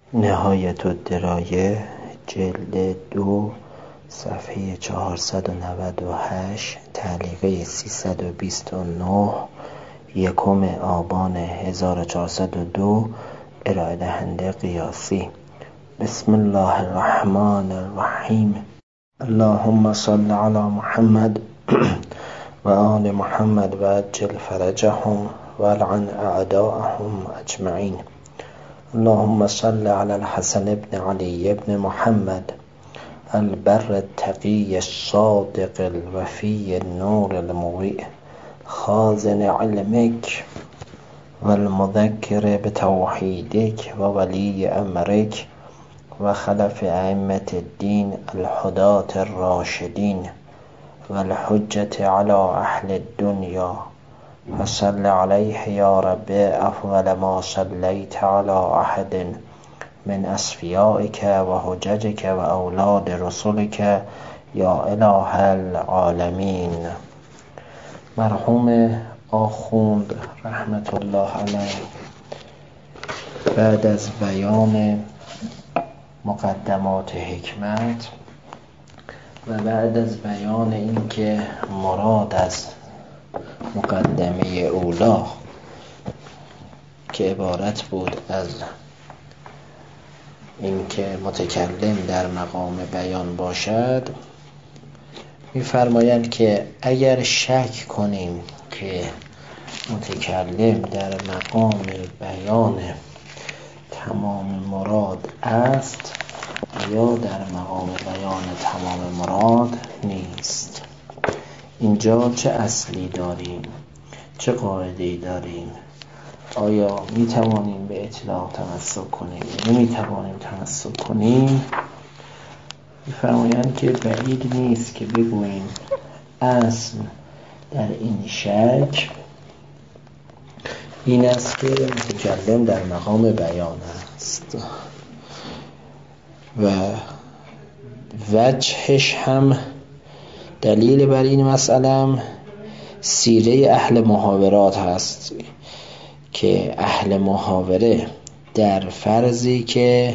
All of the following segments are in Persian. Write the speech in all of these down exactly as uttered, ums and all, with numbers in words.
نهایت الدرایه جلد دو صفحه چهارصد و نود و هشت تعلیقه سیصد و بیست و نه یکم آبان هزار و چهارصد و دو ارائه دهنده قیاسی. بسم الله الرحمن الرحیم. اللهم صل علی محمد و آل محمد و عجل فرجهم و لعن اعداءهم اجمعین. اللهم صل على الحسن بن علي بن محمد البر التقي الصادق الوفي النور المضيء خازن علمك والمذكر بتوحيدك وولي أمرك وخلف أئمة الدين الهداة الراشدين والحجة على أهل الدنيا وصل عليه يا رب أفضل ما صليت على أحد من أصفيائك وحججك وأولاد رسلك يا إله العالمين. مرحوم آخوند رحمت الله علیه بعد از بیان مقدمات حکمت و بعد از بیان اینکه مراد از مقدمه اولا که عبارت بود از اینکه متکلم در مقام بیان باشد، می‌فرمایند که اگر شک کنیم که متکلم در مقام بیان تمام مراد است یا در مقام بیان تمام مراد نیست، اینجا چه اصلی داریم، چه قاعده‌ای داریم؟ آیا می توانیم به اطلاق تمسک کنیم یا نمی توانیم تمسک کنیم؟ می‌فرمایند که بعید نیست که بگوییم اصل در این شک این است که متکلم در مقام بیان است و وجهش هم دلیل بر این مسئله سیره اهل محاورات هست که اهل محاوره در فرضی که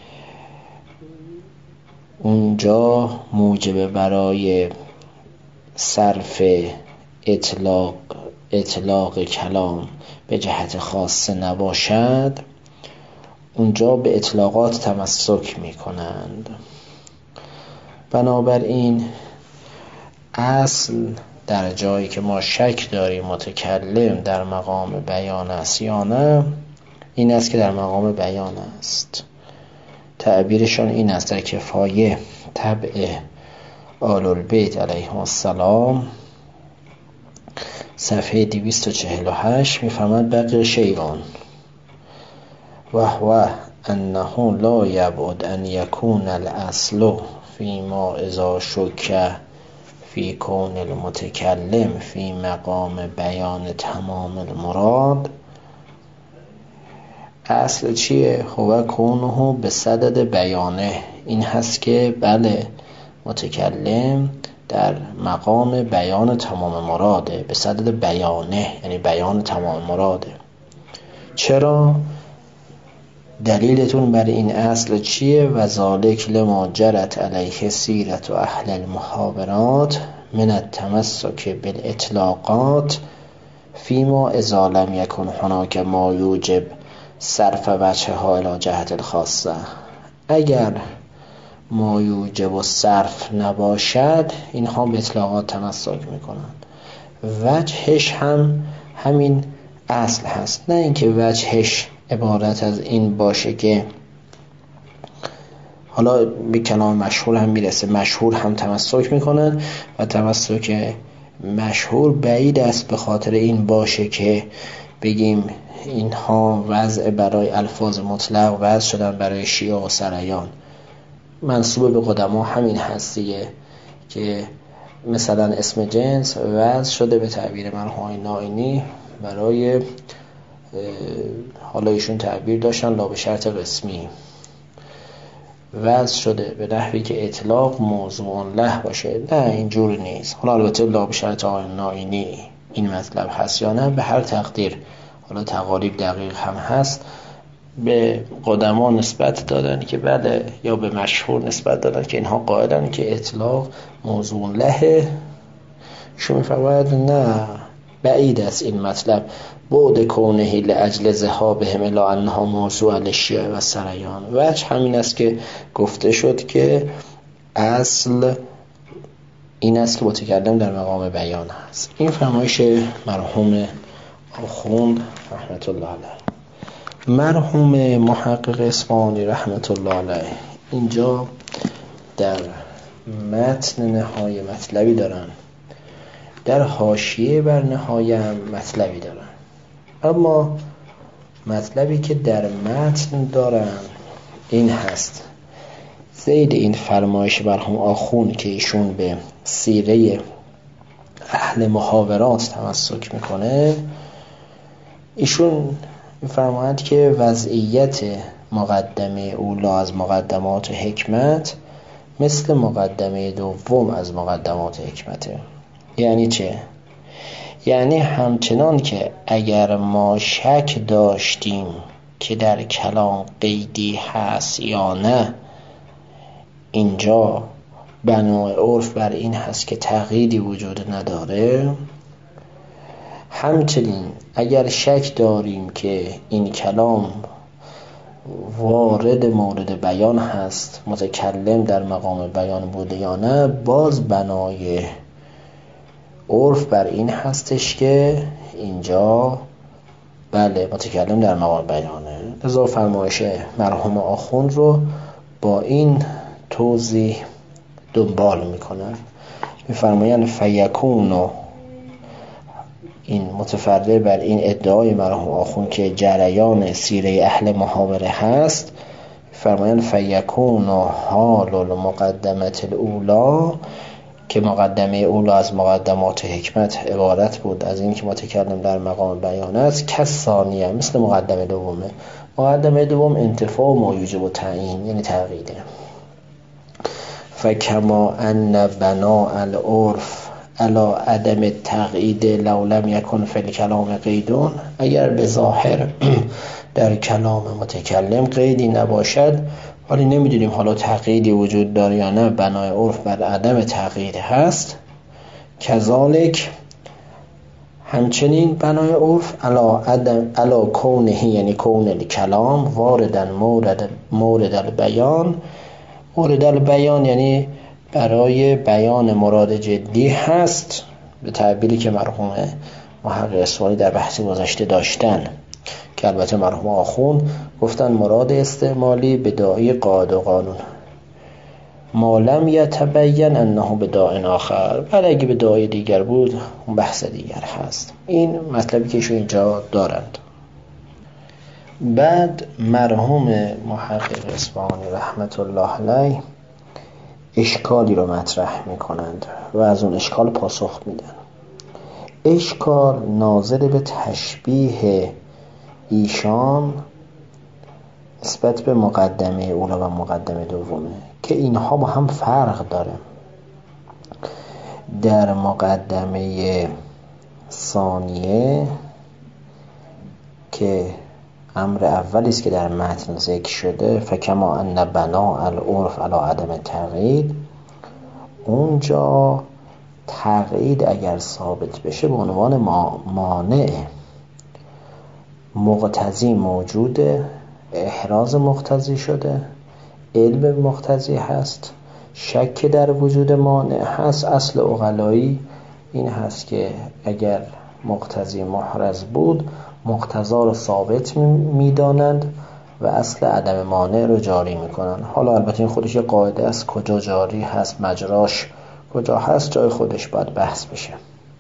اونجا موجب برای صرف اطلاق اطلاق کلام به جهت خاصه نباشد، اونجا به اطلاقات تمسک می کنند. بنابراین اصل در جایی که ما شک داریم متکلم در مقام بیان است یا نه، این است که در مقام بیان است. تعبیرشان این است در کفایه طبع آل البیت علیهم السلام صفحه دویست و چهل و هشت می‌فرماید بقی شیئان و هو انه لا یبعد ان یکون الاصل فیما اذا شک فی کون المتکلم فی مقام بیان تمام المراد. اصل چیه؟ هو کونه به صدد بیانه، این هست که بله متکلم در مقام بیان تمام مراده، به صدد بیانه یعنی بیان تمام مراده. چرا؟ دلیلتون بر این اصل چیه؟ و ذالک لما جرت علیه سیرت و اهل المحاورات من التمسک بالاطلاقات فیما اذا لم یکن هناک ما یوجب صرف وجه ها الی جهت الخاصه. اگر ما یوجب و صرف نباشد اینها به اطلاقات تمسک میکنند. وجهش هم همین اصل هست، نه اینکه وجهش عبارت از این باشه که حالا به کلام مشهور هم میرسه، مشهور هم تمسک میکنن و تمسک مشهور بعید است به خاطر این باشه که بگیم اینها وضع برای الفاظ مطلق وضع شدن برای شیعه و سریان. منسوب به قدما همین هست دیگه که مثلا اسم جنس وضع شده به تعبیر مرحوم نائینی برای حالا ایشون تعبیر داشتن لا به شرط قسمی وضع شده به نحوی که اطلاق موضوع له باشه. نه اینجور نیست. حالا البته لا به شرط نائینی این مطلب هست یا نه، به هر تقدیر حالا تقاریب دقیق هم هست، به قدما نسبت دادن که بله، یا به مشهور نسبت دادن که اینها قائلن که اطلاق موضوع لهه. شما میفرماید نه، بعید است این مطلب، بعد کونه لاجل ذهابهم الی انها موضوع للشیوع و سریان. وجه همین است که گفته شد که اصل این است که متکلم در مقام بیان هست. این فرمایش مرحوم آخوند رحمت الله علیه. مرحوم محقق اصفهانی رحمت الله علیه اینجا در متن نهایه مطلبی دارن، در حاشیه بر نهایه هم مطلبی دارن، اما مطلبی که در متن دارن این هست: زید این فرمایش مرحوم آخوند که ایشون به سیره اهل محاورات تمسک میکنه، ایشون میفرماید که وضعیت مقدمه اولا از مقدمات حکمت مثل مقدمه دوم از مقدمات حکمته. یعنی چه؟ یعنی همچنان که اگر ما شک داشتیم که در کلام قیدی هست یا نه، اینجا بنای عرف بر این هست که تقییدی وجود نداره. همچنین اگر شک داریم که این کلام وارد مورد بیان هست، متکلم در مقام بیان بوده یا نه، باز بنای عرف بر این هستش که اینجا بله متکلم در مقام بیانه. لذا فرمایش مرحوم آخوند رو با این توضیح دنبال میکنن. میفرمایند فیکونو، این متفرع بر این ادعای مرحوم آخوند که جریان سیره اهل محاوره هست، فرمایند فیکونو حال المقدمت الاولا، که مقدمه اولا از مقدمات حکمت عبارت بود از این که متکلم در مقام بیان است، کثانیه مثل مقدمه دومه. مقدمه دوم انتفاع و ما یوجب تعیین، یعنی تقییده. فکما ان بناء العرف علی عدم التقیید لو لم یکن فی الکلام قیدون، اگر به ظاهر در کلام متکلم قیدی نباشد، ولی نمیدونیم حالا تقییدی وجود داره یا نه، بنای عرف بر عدم تقیید هست. کذالک همچنین بنای عرف علا عدم علا کونه، یعنی کون الکلام واردن مورد مورد البیان. مورد البیان یعنی برای بیان مراد جدی هست، به تعبیری که مرحوم محقق اصفهانی در بحث گذشته داشتن، که البته مرحوم آخوند گفتن مراد استعمالی به داعی قاعده و قانون، ما لم یتبین انه به داعی آخر، ولی اگه به داعی دیگر بود اون بحث دیگر هست. این مطلبی که ایشون اینجا دارند. بعد مرحوم محقق اصفهانی رحمت الله علیه اشکالی رو مطرح میکنند و از اون اشکال پاسخ میدن. اشکال ناظر به تشبیه ایشان نسبت به مقدمه اولا و مقدمه دومه که اینها با هم فرق داره. در مقدمه ثانیه که امر اولی است که در متن ذکر شده، فکما ان بناء العرف علی عدم تقیید، اونجا تقیید اگر ثابت بشه به عنوان مانع مقتضی موجوده، احراز مقتضی شده، علم مقتضی هست، شک در وجود مانع هست. اصل عقلایی این هست که اگر مقتضی محرز بود مقتضا رو ثابت میدانند و اصل عدم مانع رو جاری میکنن. حالا البته این خودش یه قاعده است، کجا جاری هست، مجراش کجا هست، جای خودش باید بحث بشه.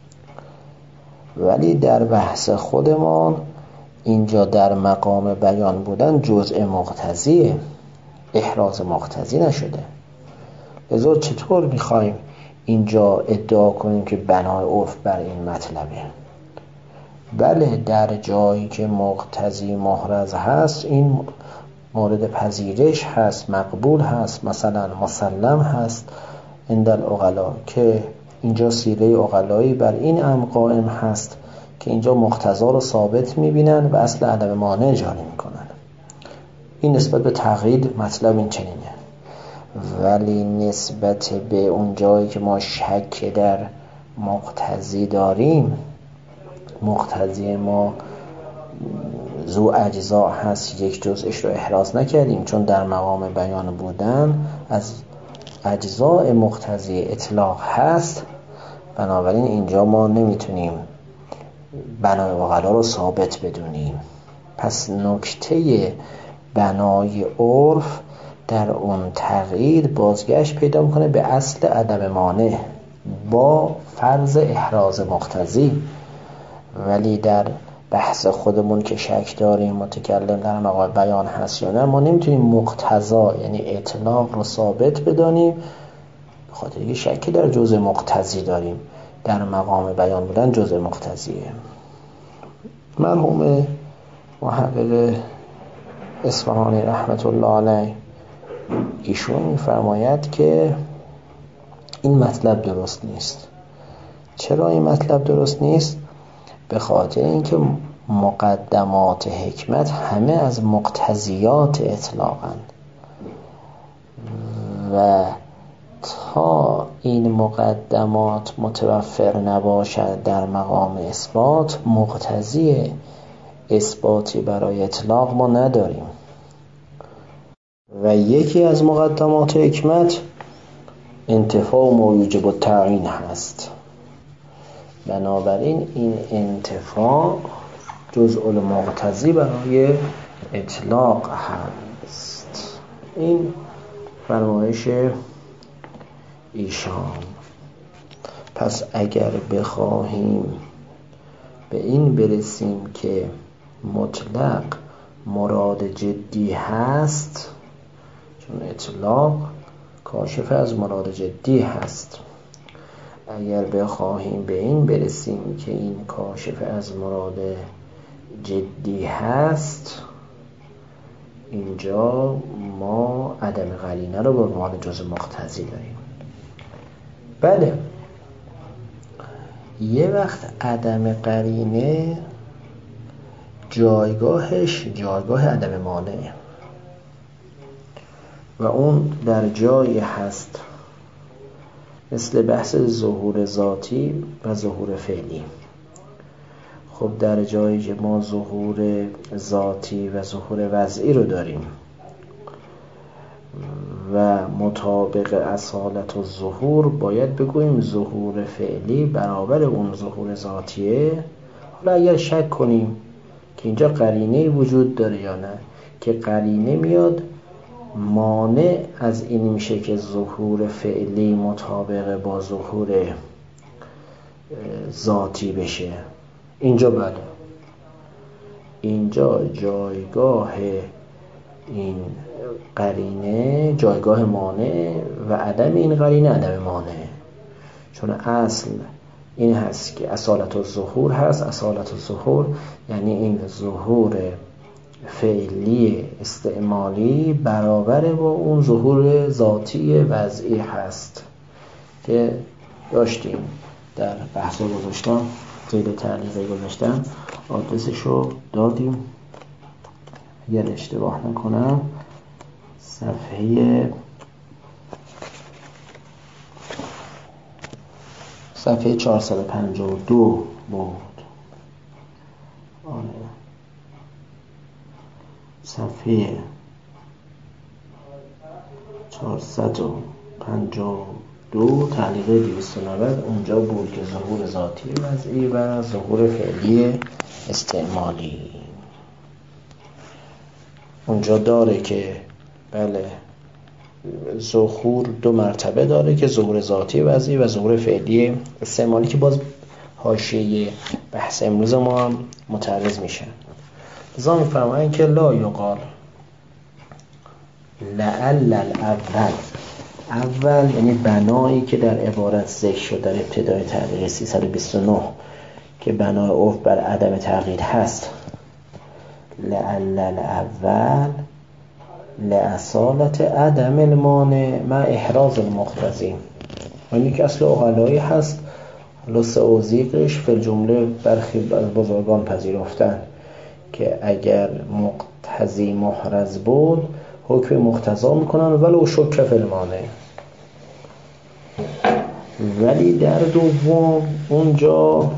ولی در بحث خودمان اینجا در مقام بیان بودن جزء مقتضیه، احراز مقتضی نشده. لذا چطور میخوایم اینجا ادعا کنیم که بنای عرف بر این مطلبه؟ بله در جایی که مقتضی محرز هست این مورد پذیرش هست، مقبول هست، مثلا مسلم هست عند العقلا، که اینجا سیره عقلایی بر این امر قائم هست که اینجا مقتضا رو ثابت میبینن و اصل عدم مانع جاری میکنن. این نسبت به تقیید مطلب این چنینه. ولی نسبت به اون جایی که ما شک در مقتضی داریم، مقتضی ما ذو اجزا هست، یک جزءش رو احراز نکردیم چون در مقام بیان بودن از اجزاء مقتضی اطلاق هست، بنابراین اینجا ما نمیتونیم بنای عقلا رو ثابت بدونیم. پس نکته بنای عرف در اون تقیید بازگشت پیدا میکنه به اصل عدم مانع با فرض احراز مقتضی. ولی در بحث خودمون که شک داریم متکلم در مقام بیان هست یا نه، ما نمیتونیم مقتضا یعنی اطلاق رو ثابت بدانیم، بخاطر اینکه شک در جزء مقتضی داریم. در مقام بیان بودن جزء مقتضیه. مرحوم محقق اصفهانی رحمت الله علیه ایشون می‌فرماید که این مطلب درست نیست. چرا این مطلب درست نیست؟ به خاطر اینکه مقدمات حکمت همه از مقتضیات اطلاقند و تا این مقدمات متوفر نباشد در مقام اثبات، مقتضی اثباتی برای اطلاق ما نداریم. و یکی از مقدمات حکمت انتفاع ما یوجب التعیین هست. بنابراین این انتفاع جزء المقتضی برای اطلاق هست. این فرمایش ایشان. پس اگر بخواهیم به این برسیم که مطلق مراد جدی هست، چون اطلاق کاشف از مراد جدی هست، اگر بخواهیم به این برسیم که این کاشف از مراد جدی هست، اینجا ما عدم قرینه رو به عنوان جزء مقتضی داریم. بله، یه وقت عدم قرینه جایگاهش جایگاه عدم مانع و اون در جایی هست مثل بحث ظهور ذاتی و ظهور فعلی. خب در جایی که ما ظهور ذاتی و ظهور وضعی رو داریم و مطابق اصالت و ظهور باید بگوییم ظهور فعلی برابر اون ظهور ذاتیه. حالا اگر شک کنیم که اینجا قرینه وجود داره یا نه، که قرینه میاد مانع از این میشه که ظهور فعلی مطابق با ظهور ذاتی بشه، اینجا بله، اینجا جایگاه این قرینه جایگاه مانع و عدم این قرینه عدم مانع. چون اصل این هست که اصالت الظهور هست. اصالت الظهور یعنی این ظهور فعلی استعمالی برابر با اون ظهور ذاتی وضعی هست که داشتیم در بحث گذاشتم، زیر تعلیق گذاشتم، آدرسش رو دادیم اگر اشتباه نکنم صفحه صفحه چهارصد و پنجاه و دو بود. آره، صفحه چهارصد و پنجاه و دو تعلیق دویست و نود اونجا بود که ظهور ذاتی وضعی و ظهور فعلی استعمالی اونجا داره که بله ظهور دو مرتبه داره که ظهور ذاتی وضعی و ظهور فعلی استعمالی، که باز حاشیه بحث امروز ما هم متعرض میشه. لذا میفرمایند که لا یقال لعل الاول، اول یعنی بنایی که در عبارت ذکر شد در ابتدای تعلیق سیصد و بیست و نه که بنای عرف بر عدم تغییر هست. لعل الاول لأصالت عدم المانع مع احراز المقتضی، یعنی که اصل عقلایی هست. حالا سعوزیقش فی الجمله برخی از بزرگان پذیرفتن که اگر مقتضی محرز بود حکم مقتضا میکنن ولو شک فی المانع. ولی در دوم اونجا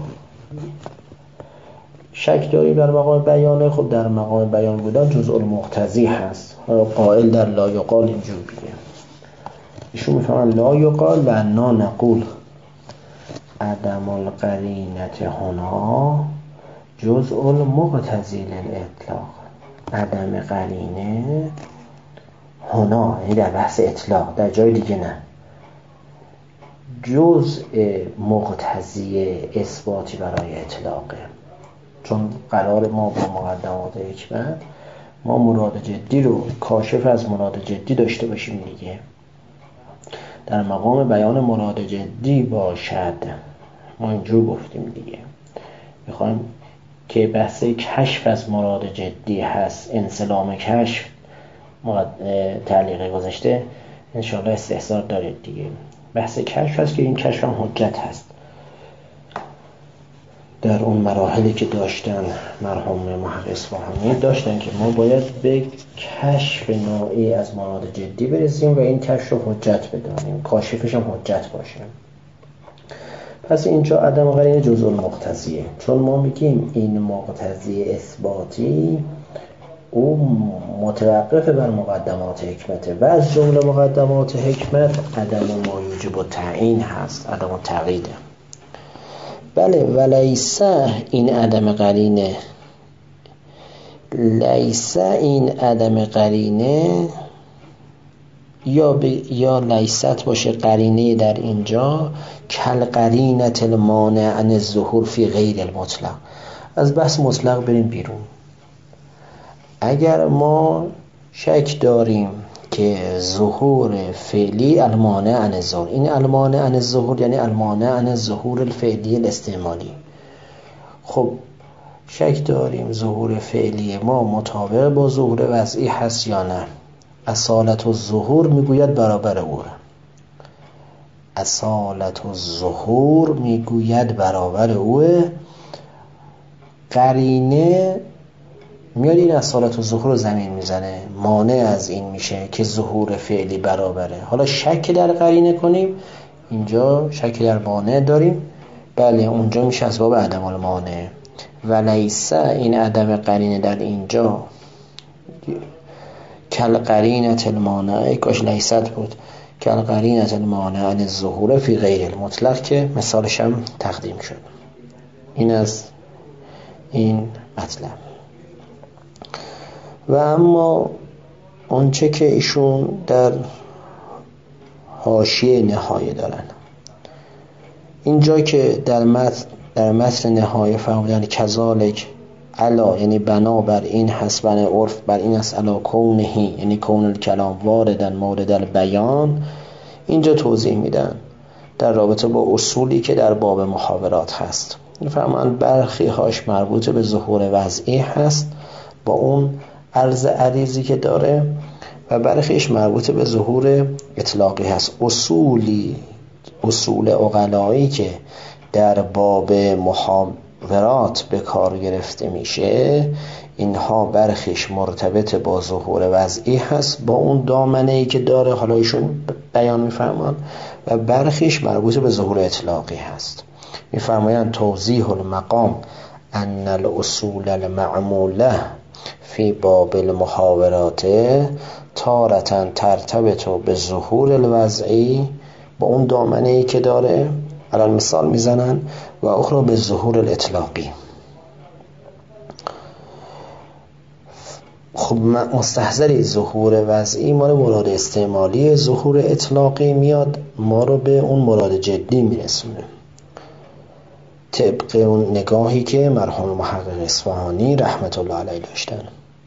شک داری در مقام بیانه. خب در مقام بیان بودن جزء المقتضی هست. قائل در لا یقال اینجور بگه، ایشون میفهمن لا یقال و انا نقول عدم القرینت هنا جزء المقتضی للاطلاق. عدم قرینه هنا یعنی در بحث اطلاق، در جای دیگه نه، جزء مقتضی اثباتی برای اطلاقه. چون قرار ما با مقدمات حکمت ما مراد جدی رو کاشف از مراد جدی داشته باشیم دیگه. در مقام بیان مراد جدی باشد، ما اینجور گفتیم دیگه. میخوایم که بحث کشف از مراد جدی هست، انسلام کشف تعلیق گذاشته انشاءالله استحضار دارید دیگه. بحث کشف هست که این کشف هم حجت هست. در اون مراحلی که داشتن مرحوم محقق اصفهانی داشتن که ما باید به کشف نوعی از مراد جدی برسیم و این کشف رو حجت بدانیم، کاشفش هم حجت باشه. پس اینجا عدم قرینه جزء المقتضیه، چون ما میگیم این مقتضی اثباتی او متوقف بر مقدمات حکمته و از جمله مقدمات حکمت عدم ما یوجب التعیین هست، عدم التقییده. بله ولیسه این عدم قرینه، لیسه این عدم قرینه یا ب... یا لیست باشه قرینه در اینجا کل قرینت المانع عن الظهور فی غیر المطلق. از بحث مطلق بریم بیرون. اگر ما شک داریم که ظهور فعلی المانع عن الظهور، این المانع عن الظهور یعنی المانع عن الظهور الفعلی الاستعمالی. خب شک داریم ظهور فعلی ما مطابق با ظهور وضعی هست یا نه. اصالت الظهور میگوید برابر او، اصالت الظهور میگوید برابر او. قرینه میاد این اصالت الظهور رو زمین میزنه، مانع از این میشه که ظهور فعلی برابره. حالا شک در قرینه کنیم، اینجا شک در مانع داریم، بله اونجا میشه اسباب عدم المانع. ولیسه این عدم قرینه در اینجا کل قرینت المانع، کاش لیست بود، کل قرینت المانع عن الظهور فی غیر المطلق که مثالش هم تقدیم شد. این از این مطلب. و اما آنچه که ایشون در حاشیه نهایه دارن، اینجا که در متن در متن نهایه فرمودن کذالک علا یعنی بنا بر این حسبن عرف بر این است علا کونهی یعنی کون الکلام واردن مورد البیان، اینجا توضیح میدن در رابطه با اصولی که در باب محاورات هست. فرمان برخی هاش مربوط به ظهور وضعی هست با اون عرض عریضی که داره و برخیش مربوط به ظهور اطلاقی هست. اصولی اصول عقلایی که در باب محاورات به کار گرفته میشه، اینها برخیش مرتبط با ظهور وضعی هست با اون دامنه‌ای که داره، حالا ایشون بیان میفرمان، و برخیش مربوط به ظهور اطلاقی هست. میفرمایند توضیح المقام ان الاصول المعموله فی باب المحاورات تارتاً ترتبط به ظهور الوضعی با اون دامنه‌ای که داره، الان مثال میزنن، و اخرى به ظهور الاطلاقی. خب مستحضر ظهور وضعی ما رو مراد استعمالی، ظهور اطلاقی میاد ما رو به اون مراد جدی میرسونه طبق اون نگاهی که مرحوم محقق اصفهانی رحمت الله علیه داشتن.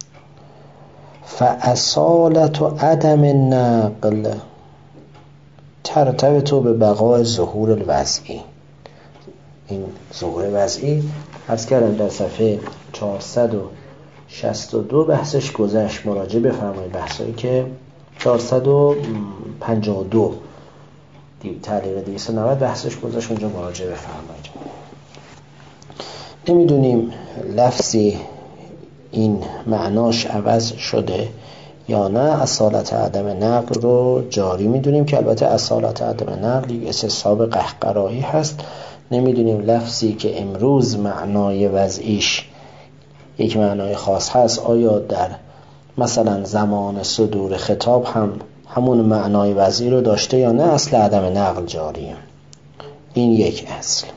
فاصالت و عدم نقل ترتبط به بقای ظهور الوضعی. این ظهور وضعی عرض کردم در صفحه چهارصد و شصت و دو بحثش گذشت، مراجعه بفرمایید بحثایی که چهارصد و پنجاه و دو تعلیق دویست و نود بحثش گذشت، اونجا مراجعه بفرمایید. نمیدونیم لفظی این معناش عوض شده یا نه اصالت عدم نقل رو جاری میدونیم که البته اصالت عدم نقل یک استصحاب قهقرایی هست. نمیدونیم لفظی که امروز معنای وضعیش یک معنای خاص هست آیا در مثلا زمان صدور خطاب هم همون معنای وضعی رو داشته یا نه اصل عدم نقل جاریه. این یک اصل.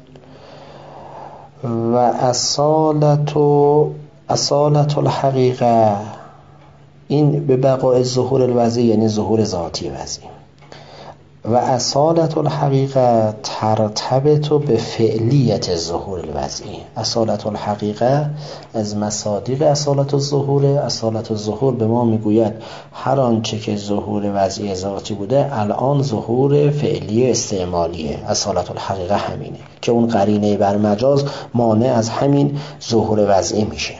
و اصالت و اصالت الحقیقه، این به بقای ظهور الوضعی یعنی ظهور ذاتی وضعی. و اصالت الحقیقه ترتبط به فعلیت ظهور الوضعی. اصالت الحقیقه از مصادیق اصالت الظهور. اصالت الظهور به ما میگوید هر آنچه که ظهور وضعی ذاتی بوده الان ظهور فعلی استعمالیه. اصالت الحقیقه همینه که اون قرینه بر مجاز مانع از همین ظهور وضعی میشه.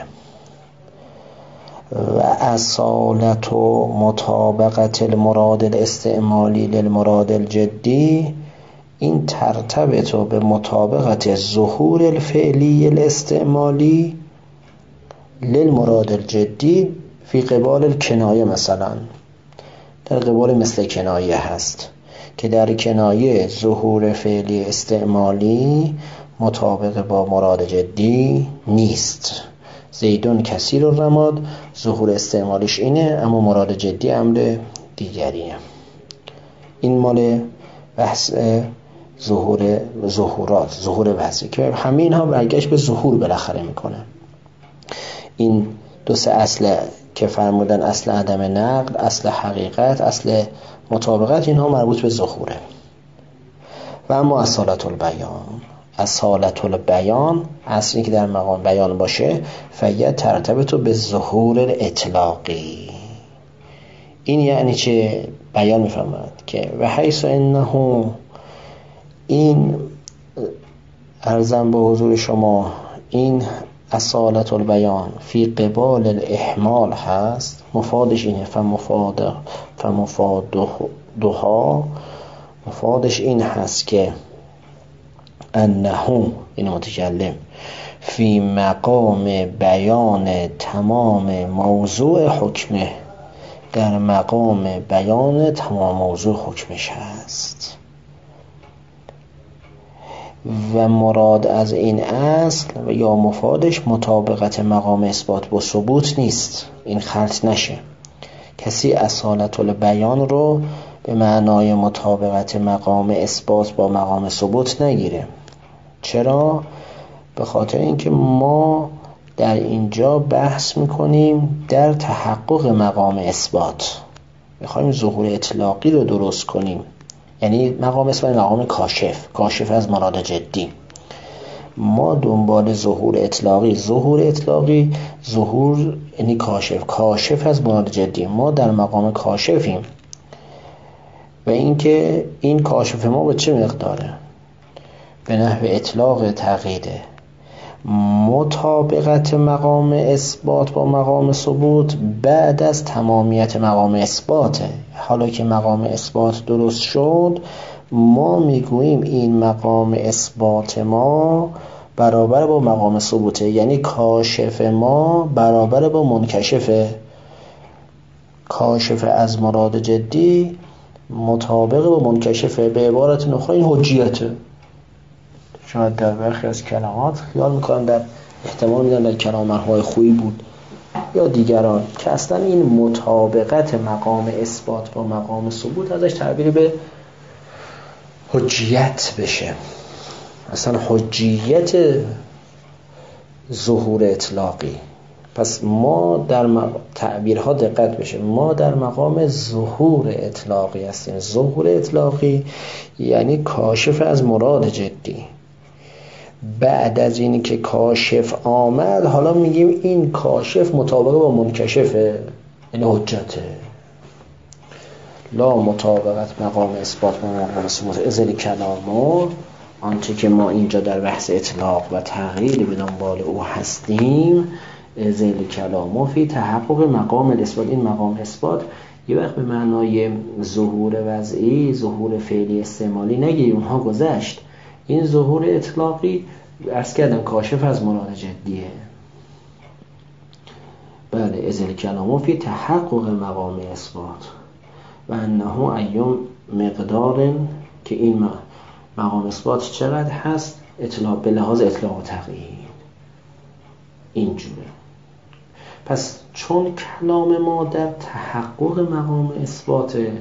و اصالت و مطابقت المراد الاستعمالی للمراد الجدی، این ترتبط به مطابقت ظهور الفعلی الاستعمالی للمراد الجدی فی قبال الکنایه. مثلا در قبال مثل کنایه هست که در کنایه ظهور فعلی استعمالی مطابق با مراد جدی نیست. زیدون کثیر الرماد ظهور استعمالیش اینه اما مراد جدی امر دیگریه. این مال بحث ظهور ظهورات ظهور وضعی که همه اینها برگشت به ظهور بالاخره میکنه. این دو سه اصل که فرمودن اصل عدم نقل، اصل حقیقت، اصل مطابقت، اینها مربوط به ظهوره. و اما اصالت البیان، اصالت البیان اصلی که در مقام بیان باشه فید ترتبط به ظهور الاطلاقی. این یعنی چه؟ بیان میفرماید که و حیث انه، این عرضم به حضور شما این اصالت البیان فی قبال الاحمال هست، مفادش اینه فمفاد فمفادها، مفادش این هست که انه، این متکلم، فی مقام بیان تمام موضوع حکمه، در مقام بیان تمام موضوع حکمش هست. و مراد از این اصل و یا مفادش مطابقت مقام اثبات با ثبوت نیست. این خلط نشه، کسی اصالت البیان رو به معنای مطابقت مقام اثبات با مقام ثبوت نگیره. چرا؟ به خاطر اینکه ما در اینجا بحث میکنیم در تحقق مقام اثبات، میخوایم ظهور اطلاقی رو درست کنیم. یعنی مقام اثبات مقام کاشف، کاشف از مراد جدی. ما دنبال ظهور اطلاقی، ظهور اطلاقی ظهور یعنی کاشف، کاشف از مراد جدی. ما در مقام کاشفیم و اینکه این کاشف ما به چه مقداره؟ به نحو اطلاق تقییده. مطابقت مقام اثبات با مقام ثبوت بعد از تمامیت مقام اثباته. حالا که مقام اثبات درست شد، ما میگوییم این مقام اثبات ما برابر با مقام ثبوته، یعنی کاشف ما برابر با منکشفه. کاشف از مراد جدی مطابق با منکشفه. به عبارت اخرى این حجیته. شاید در برخی از کلمات خیال میکنن، در احتمال میدن در کلام مرحوم خویی بود یا دیگران، که اصلا این مطابقت مقام اثبات با مقام ثبوت ازش تعبیر به حجیت بشه. اصلا حجیت ظهور اطلاقی. پس ما در م... تعبیرها دقت بشه، ما در مقام ظهور اطلاقی هستیم. ظهور اطلاقی یعنی کاشف از مراد جدی. بعد از اینی که کاشف آمد، حالا میگیم این کاشف مطابق با منکشفه، یعنی حجته. لا مطابقت مقام اثبات با مقام ثبوت ازلی کلامو، آنچه که ما اینجا در بحث اطلاق و تغییر به دنبال او هستیم، ازلی کلامو فی تحقق مقام اثبات. این مقام اثبات یه وقت به معنای ظهور وضعی، ظهور فعلی استعمالی نگیریم، اونها گذشت. این ظهور اطلاقی عرض کردم کاشف از مراد جدیه. بله، ازل کلامو فی تحقق مقام اثبات و انه ایوم مقدار، که این مقام اثبات چقدر هست؟ اطلاق به لحاظ اطلاق و تقیید. اینجوره. پس چون کلام ما در تحقق مقام اثباته،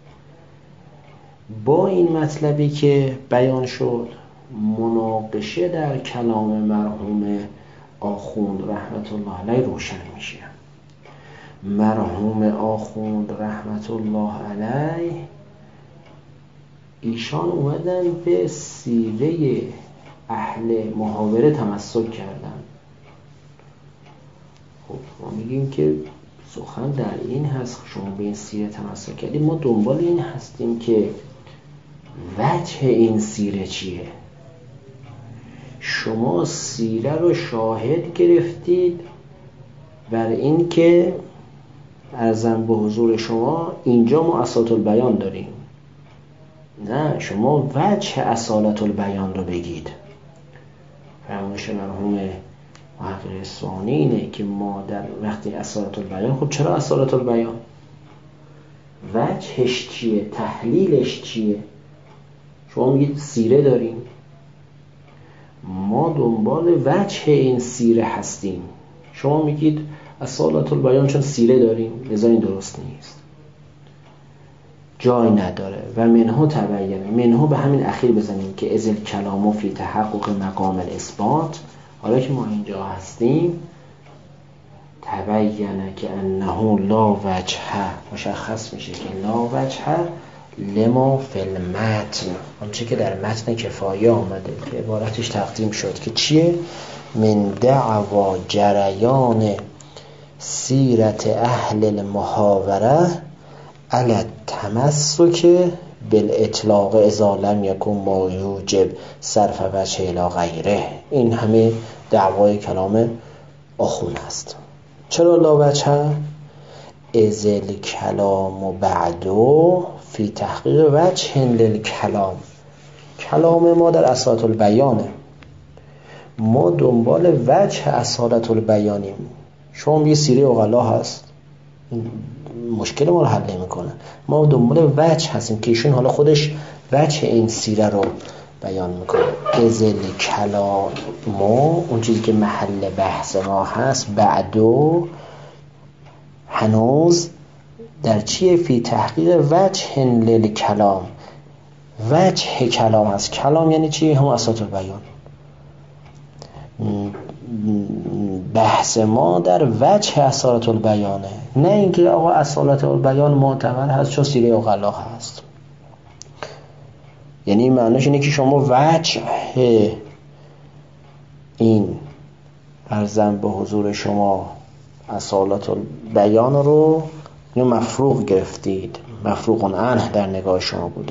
با این مطلبی که بیان شد مناقشه در کلام مرحوم آخوند رحمت الله علیه روشن میشه. مرحوم آخوند رحمت الله علیه ایشان اومدن به سیره اهل محاوره تمسک کردن. خب ما میگیم که سخن در این هست شما به این سیره تمسک کردیم، ما دنبال این هستیم که وجه این سیره چیه. شما سیره رو شاهد گرفتید بر این که عرضم به حضور شما اینجا ما اصالت البیان داریم. نه، شما وجه اصالت البیان رو بگید. فرمایش مرحوم محقق اصفهانی اینه که ما در وقتی اصالت البیان، خب چرا اصالت البیان؟ وجهش چیه؟ تحلیلش چیه؟ شما میگید سیره داریم، ما دنبال وجه این سیره هستیم. شما میگید اصالت البیان چون سیره داریم لذا این درست نیست، جای نداره. و منهو تبینه، منهو به همین اخیر بزنیم که ازل کلامو فی تحقق مقام الاثبات. حالا که ما اینجا هستیم تبینه که انه لا وجه، مشخص میشه که لا وجه لما فی المتن، آنچه که در متن کفایه آمده که عبارتش تقدیم شد که چیه؟ من دعوا جریان سیرت اهل المحاوره علی التمسک بالاطلاق اذا لم یکن ما یوجب صرف وجه الی غیره. این همه دعوای کلام آخون است. چرا لا وجه؟ ازل کلام بعدو فی تحقیق وجه للکلام. کلام ما در اصالت البیانه، ما دنبال وجه اصالت البیانیم. شما میگه سیره اغلا هست، مشکل ما رو حل نمیکنه. ما دنبال وجه هستیم که ایشون حالا خودش وجه این سیره رو بیان میکنه. ازل کلام ما، اون چیزی که محل بحث ما هست، بعدو هنوز در چیه؟ فی تحقیق وجه للکلام. وجه کلام هست. کلام یعنی چی؟ هم اصالت البیان. بحث ما در وجه اصالت البیانه، نه اینکه آقا اصالت البیان معتبر هست چون سیره اغلا هست. یعنی معنیش اینه که شما وجه این عرضم به حضور شما اصالت البیان رو مفروغ گرفتید، مفروغ عنه در نگاه شما بوده.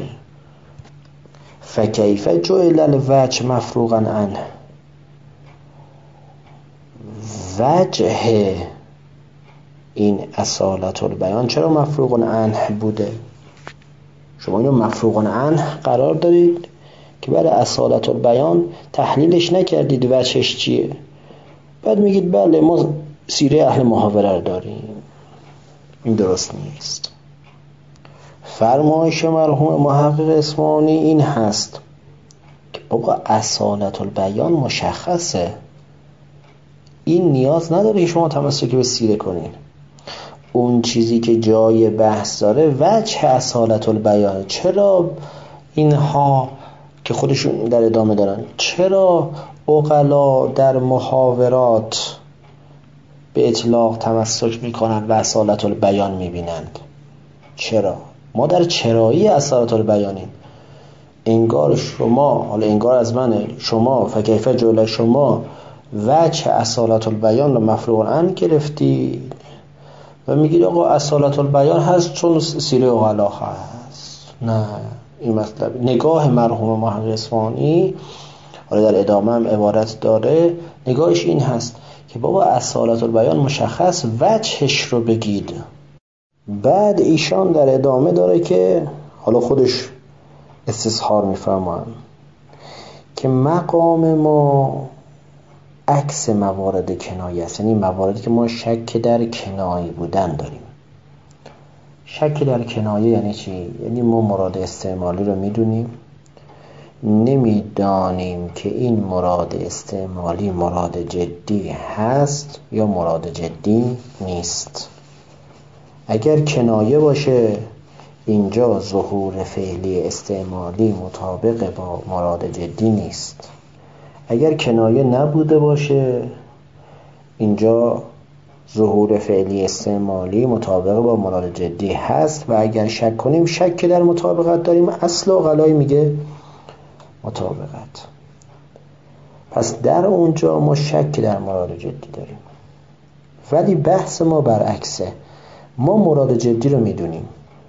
فکیف جعل الوجه مفروغا عنه، وجه این اصالت البیان چرا مفروغ عنه بوده؟ شما اینو مفروغ عنه قرار دادید که برای اصالت البیان تحلیلش نکردید وجهش چیه، بعد میگید بله ما سیره اهل محاوره رو داریم. این درست نیست. فرمایش مرحوم محقق اصفهانی این هست که بابا اصالت البیان مشخصه، این نیاز نداره که شما تمسک به سیره کنین. اون چیزی که جای بحث داره وجه اصالت البیان. چرا اینها که خودشون در ادامه دارن، چرا عقلا در محاورات به اطلاق تمسک میکنن و اصالت البیان میبینند؟ چرا؟ ما در چرایی اصالت البیانیم. انگار شما، حالا انگار از منه، شما فکیف جلو شما وجه اصالت البیان رو مفروغ عنه گرفتی و میگید آقا اصالت البیان هست چون سیره اغلا هست. نه، این مطلب نگاه مرحوم محقق اصفهانی، حالا در ادامه هم عبارت داره، نگاهش این هست که بابا اصالت البیان مشخص، وجهش رو بگید. بعد ایشان در ادامه داره که حالا خودش استصحار میفرمان که مقام ما عکس موارد کنایه است، یعنی مواردی که ما شک در کنایه بودن داریم. شک در کنایه یعنی چی؟ یعنی ما مراد استعمالی رو میدونیم، نمیدانیم که این مراد استعمالی مراد جدی هست یا مراد جدی نیست. اگر کنایه باشه اینجا ظهور فعلی استعمالی مطابق با مراد جدی نیست. اگر کنایه نبوده باشه اینجا ظهور فعلی استعمالی مطابق با مراد جدی هست. و اگر شک کنیم شک در مطابقت داریم، اصل اغلایی میگه مطابقت. پس در اونجا ما شک در مراد جدی داریم، ولی بحث ما برعکسه. ما مراد جدی رو میدونیم،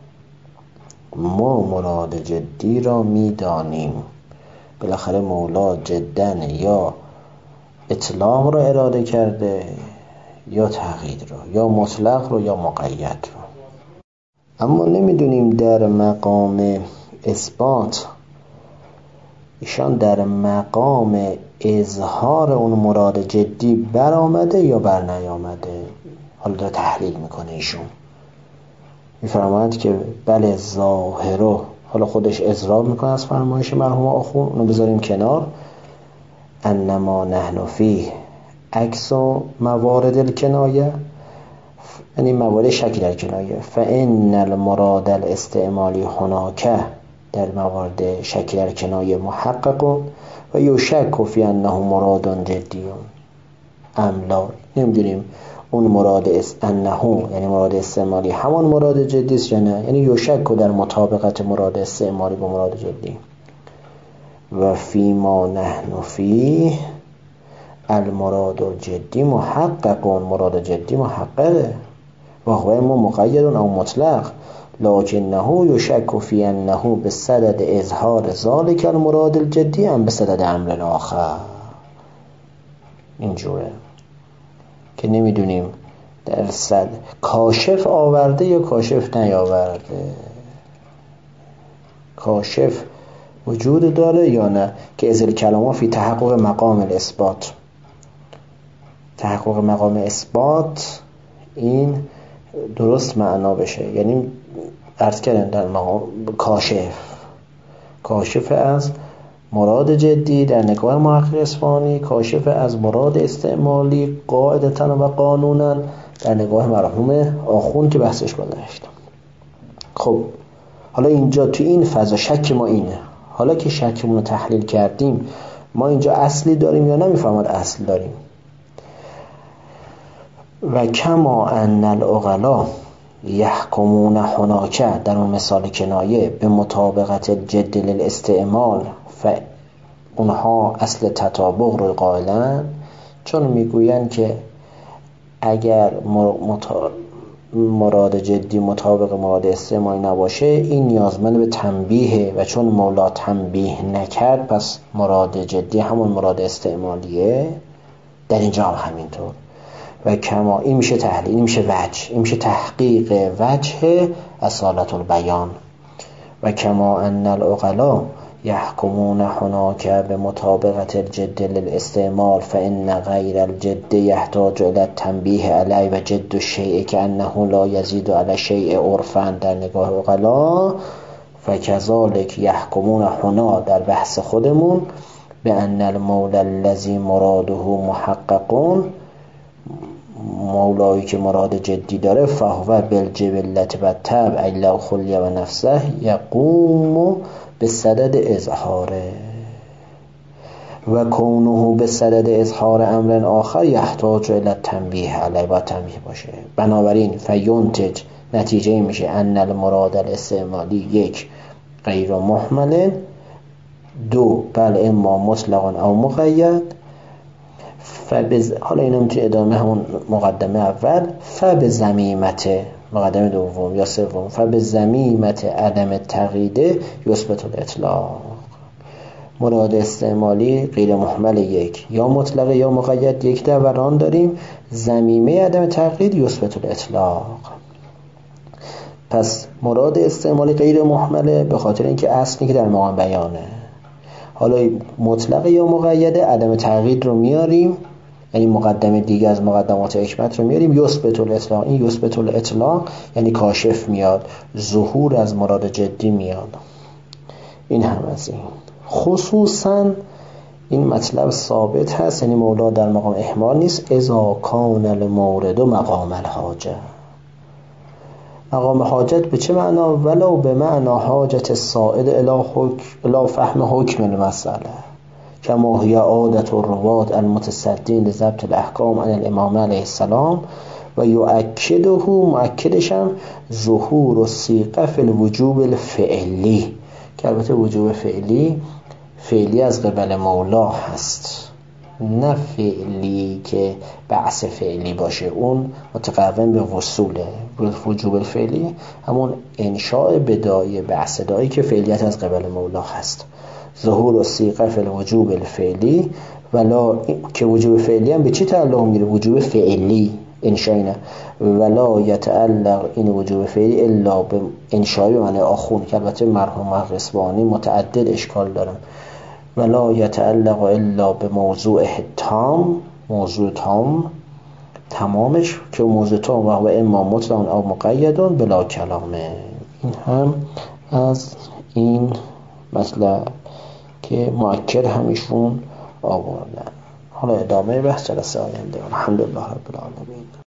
ما مراد جدی را میدانیم. بالاخره مولا جدن یا اطلاق رو اراده کرده یا تقیید رو، یا مطلق رو یا مقید رو. اما نمیدونیم در مقام اثبات ایشان در مقام اظهار اون مراد جدی برآمده یا بر نیامده. حالا داره تحلیل میکنه ایشون، میفرماید که بله ظاهرو، حالا خودش اضراب میکنه از فرمایش مرحوم آخوند، اونو بذاریم کنار. انما نحن فیه عکس و موارد الکنایه، یعنی موارد شک در کنایه. فان المراد الاستعمالی هناکه، در موارد شک در کنایه محقق و یشک فی انه مراد جدی املا. نمیدونیم اون مراد است انه یعنی مراد استعمالی همان مراد جدی است یا نه، یعنی یشک در مطابقت مراد استعمالی با مراد جدی. و فی ما نحن فیه المراد الجدی محقق، مراد جدی محققه. و هو ما مقید او مطلق، لکنه یشک فی انه بصدد اظهار ذلک المراد الجدی ام بصدد امر آخر. اینجوره که نمیدونیم در صد کاشف آورده یا کاشف نیاورده، کاشف وجود داره یا نه، که ازل کلام فی تحقق مقام الاثبات. تحقق مقام اثبات این درست معنا بشه، یعنی عرض کردن در مقام کاشف، کاشف از مراد جدی در نگاه محقق اصفهانی، کاشف از مراد استعمالی قاعدتاً و قانوناً در نگاه مرحوم آخوند که بحثش گذشت. خب حالا اینجا تو این فضا شک ما اینه. حالا که شکمون رو تحلیل کردیم، ما اینجا اصلی داریم یا نمیفهمد اصل داریم. و کما ان العقلا یحکمون هناکه، در اون مثال کنایه، به مطابقت الجد للاستعمال، ف اونها اصل تطابق رو قائلن، چون میگوین که اگر مراد جدی مطابق مراد استعمالی نباشه این نیازمند به تنبیه، و چون مولا تنبیه نکرد پس مراد جدی همون مراد استعمالیه. در اینجا هم همینطور. و کما این میشه تحلیل، این میشه وجه، این میشه تحقیق وجه اصالت البیان. و کما ان العقلا یحکمون هناک به مطابقت الجد للاستعمال فان غیر الجد یحتاج الى التنبیه علی و جد الشیء که انه لا یزید علی شیء عرفا، در نگاه عقلا. فکذالک یحکمون هنا، در بحث خودمون، به ان المولى الذی مراده محققون، مولایی که مراد جدی داره، فهو بالجبلت و طبع الا خلی و نفسه یقوم به صدد اظهاره و کونه به صدد اظهار امر آخر یحتاج الی تنبیه علی، با تنبیه باشه. بنابراین فینتج، نتیجه میشه ان المراد الاستعمالی یک غیر محمل، دو بل اما مطلقا او مقید. فبز... حالا اینو میتونی ادامه همون مقدمه اول، فبزمیمت مقدمه دوم یا سوم، فبزمیمت عدم تقییده یثبت الاطلاق. مراد استعمالی غیر محمل یک، یا مطلق یا مقید، یک دوران داریم. زمیمه عدم تقیید یثبت الاطلاق. پس مراد استعمالی غیر محمله به خاطر اینکه اصلی که در مقام بیانه. حالا مطلق یا مقیده عدم تقیید رو میاریم یعنی مقدمه دیگه از مقدمات حکمت رو میاریم. یثبت الاطلاق، این یثبت الاطلاق یعنی کاشف میاد، ظهور از مراد جدی میاد. این هم از این. خصوصا این مطلب ثابت هست، یعنی مولا در مقام احمال نیست. اذا کان المورد مقام الحاجه، مقام حاجت به چه معنا؟ ولو به معنا حاجت السائد الی حکم الی فهم حکم المسئله، کما هی عادت الروات المتصدین لضبط الاحکام عن الامام علیه السلام و یؤکده، مؤکدشم ظهور الصیغه فی الوجوب الفعلی، که البته وجوب فعلی فعلی از قبل مولا هست، نه فعلی که بعث فعلی باشه، اون متقرن به وصوله. وجوب الفعلی همون انشاء بدایی بعث دایی که فعلیت از قبل مولا هست. ظهور الصیغه فی الوجوب الفعلی ولا، که وجوب فعلی هم به چی تعلق میگیره؟ وجوب فعلی، انشایی نه. ولا یتعلق این وجوب فعلی الا به انشایی به معنی آخون، که البته مرحوم رضوانی متعدد اشکال دارن. ولا یتعلق الا به موضوع تام، موضوع تام تمامش که موضوع تام و هو اما مطلق او مقید بلا کلامه. این هم از این مطلب که مؤکد همیشون آوردن. حالا ادامه بحث جلسه آینده. الحمدلله رب العالمین.